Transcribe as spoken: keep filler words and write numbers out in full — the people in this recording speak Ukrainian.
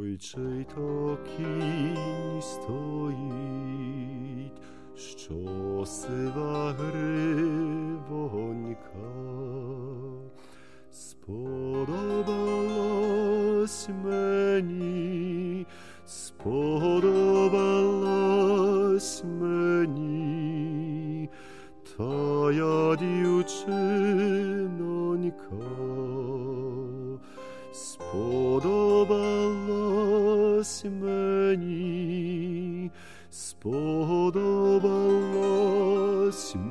чий то кінь стоїть, що сива гривонька. Сподобалось мені, сподобалось мені тая дівчинонька. Сподобалось мені, сподобалось